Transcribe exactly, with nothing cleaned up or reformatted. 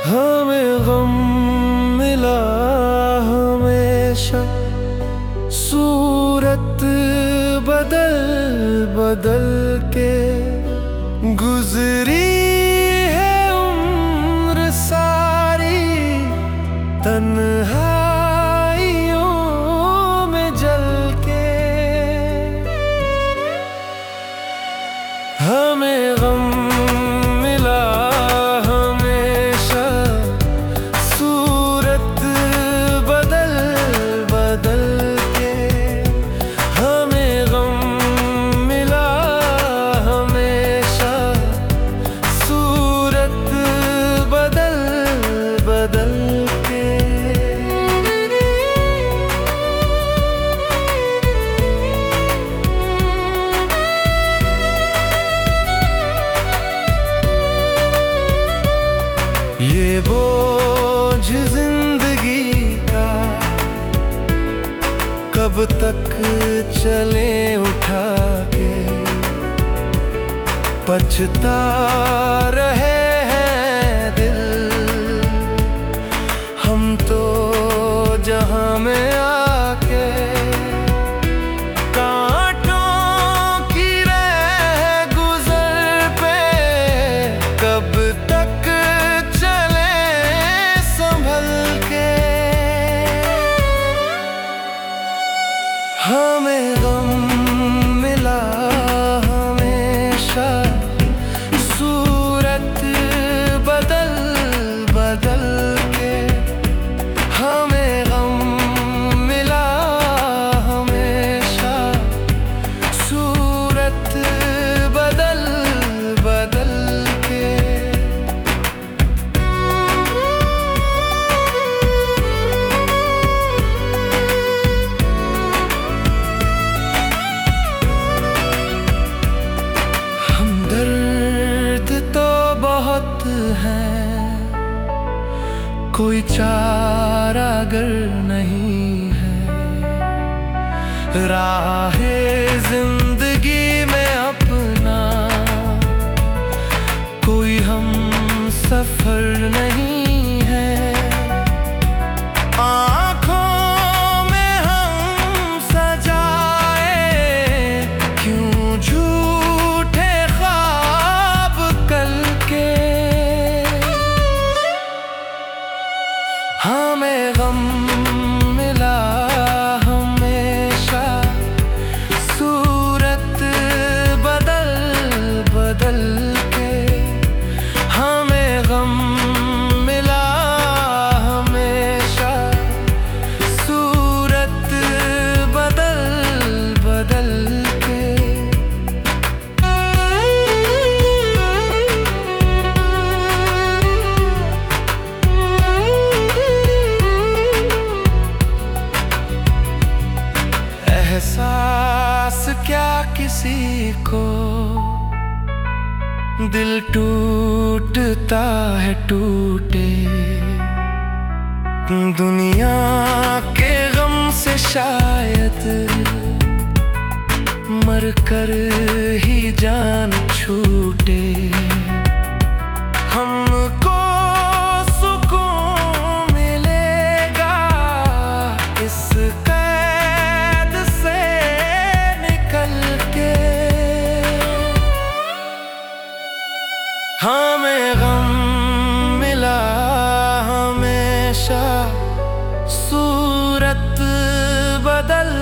हमें गम मिला हमेशा, सूरत बदल बदल के गुजरी है उम्र सारी, तन्हाइयों में जल के। हमें गम मिला हमेशा, सूरत बदल बदल के। हमें गम मिला हमेशा, सूरत बदल बदल के। ये बोझ जिंदगी का कब तक चले उठा के, पछता रहे हैं दिल हम तो जहां में आके। कांटों की रह गुजर पे कब तक हमें गम मिला हमेशा, सूरत बदल बदल के। हमें गम मिला हमेशा, सूरत बदल बदल के। कोई चारागर नहीं है, राहे जिंदगी में अपना कोई हम सफर नहीं है। आँखों में हम सजाए क्यों झूठे ख्वाब कल के। हमें गम मिला हमेशा, सूरत बदल बदल के। हमें गम मिला हमेशा, सूरत बदल बदल के। एहसास क्या किसी को, दिल टूटता है टूटे। दुनिया के गम से शायद मर कर ही जान छूटे। हमको सुकून मिलेगा इस हमें गम मिला हमेशा, सूरत बदल